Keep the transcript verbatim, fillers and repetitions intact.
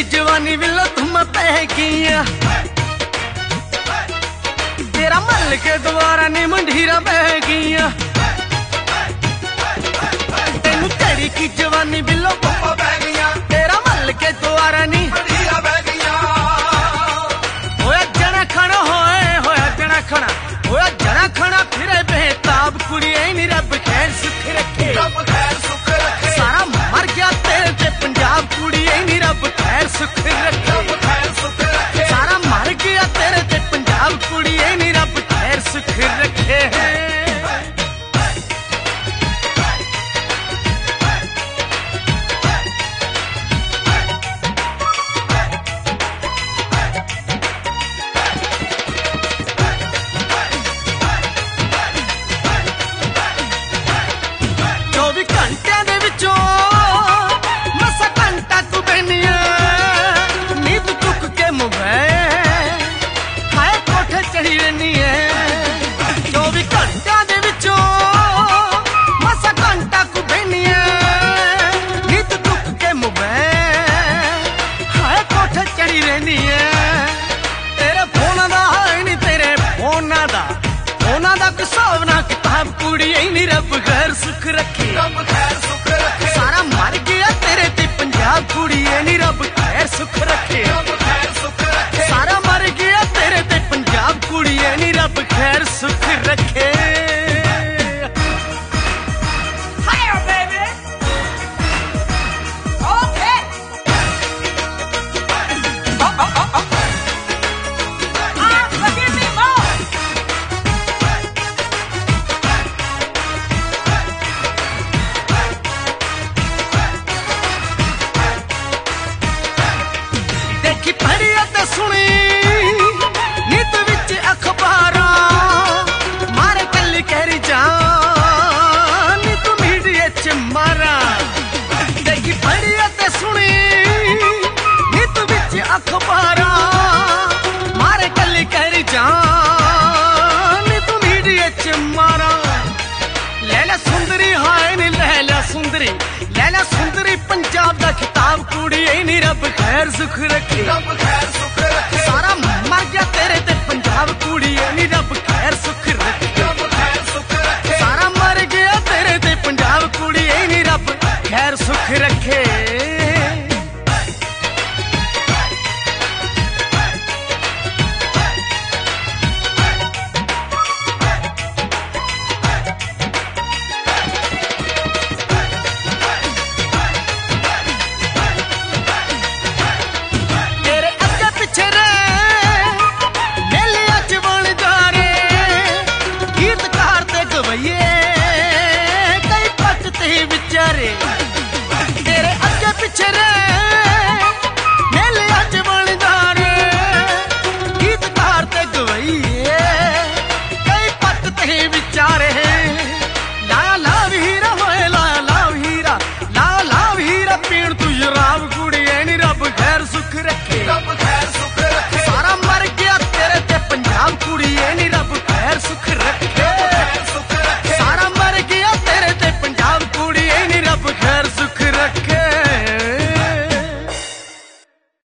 की जवानी विलो तुम पैगिया तेरा मल के द्वारा नी मंडीरा बह गईया तेनू तेरी की जवानी विलो तुम पैगिया तेरा मल के द्वारा नी मंडीरा बह गईया होया जना खाना होए होया जना खाना होया जना खाना फिरे बेताब कुड़ी नी रब खैर सुख रखे रब खैर सुख रखे सारा मर गया तेरे ते पंजाब कुड़ी नी रब खैर सुख रखे रब खैर सुख रखे सारा मर गया तेरे ते पंजाब कुड़ी नी रब खैर सुख रखे चौबी घंटे दे विचों मसा घंटा तू बहनिया नींद चुक के मोबाइल हाय कोठे चढ़ी रहनी है चौबी घंटा दे विचों मसा घंटा तू बहनिया नींद चुक के मोबाइल हाय कोठे चढ़ी रहनी है तेरे फोन दा है नी तेरे फोना दा फोना दा कोई हिसाब ना किताब कुड़ी नी रब खैर सुख रखे रब खैर सुख रखे सारा मर गया तेरे ते पंजाब कुड़ी नी रब खैर सुख रखे रब खैर सुख रखे सारा मर गया तेरे ते पंजाब कुड़ी नी रब खैर सुख रखे देखी पढ़ी ते सुनी नीत विच अखबारां मारे कल्ली कहरी जान नी तू मीडिया च मारा देखी पढ़ी ते सुनी नीत विच अखबारां मारे कल्ली कहरी जान नी तू मीडिया च मारा लैला सुंदरी हाय नी लैला सुंदरी लैला सुंदरी पंजाब दा खिताब कुड़ी नी रब खैर सुख रखे रब खैर सुख रखे सारा मर गया तेरे ते पंजाब कुड़ी